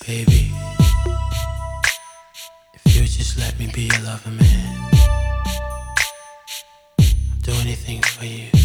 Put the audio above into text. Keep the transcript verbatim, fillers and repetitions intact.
Baby, if you would just let me be your lover, man, I'll do anything for you.